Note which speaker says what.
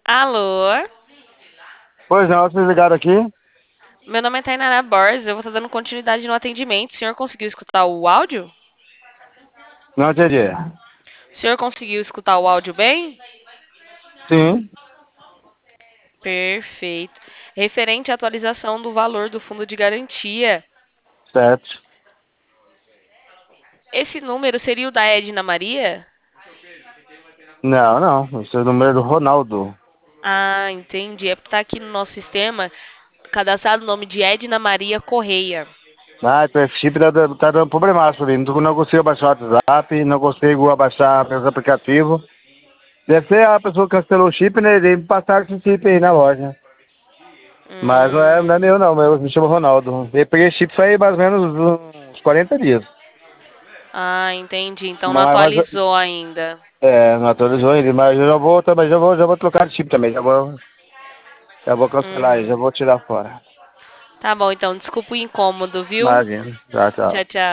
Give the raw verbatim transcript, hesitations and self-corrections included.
Speaker 1: Alô?
Speaker 2: Pois não, vocês ligaram aqui?
Speaker 1: Meu nome é Tainara Borges, eu vou estar dando continuidade no atendimento. O senhor conseguiu escutar o áudio?
Speaker 2: Não entendi.
Speaker 1: O senhor conseguiu escutar o áudio bem?
Speaker 2: Sim,
Speaker 1: Perfeito. Referente à atualização do valor do fundo de garantia,
Speaker 2: certo.
Speaker 1: esse número seria o da Edna Maria?
Speaker 2: Não, não. Esse é o número do Ronaldo.
Speaker 1: Ah, entendi. É porque tá aqui no nosso sistema cadastrado o nome de Edna Maria Correia.
Speaker 2: Ah, então esse chip tá, dando- tá dando problemaço ali. Não, não consigo abaixar o WhatsApp, não consigo abaixar meus aplicativos. Deve ser a pessoa que cancelou o chip, né? Ele passaram esse chip aí na loja. Mas não é, não é
Speaker 1: Hum.
Speaker 2: meu não, meu, me chama Ronaldo. Eu peguei esse chip faz mais ou menos uns quarenta dias.
Speaker 1: Ah, entendi. Então não
Speaker 2: Mas, mas
Speaker 1: atualizou ainda.
Speaker 2: é, não atualizou ainda, mas eu já vou também, já vou, já vou trocar de chip também. Já vou, já vou cancelar aí,
Speaker 1: Uhum.
Speaker 2: já vou tirar fora.
Speaker 1: Tá bom, então desculpa o incômodo, viu?
Speaker 2: Imagina. Tchau, tchau.
Speaker 1: Tchau, tchau.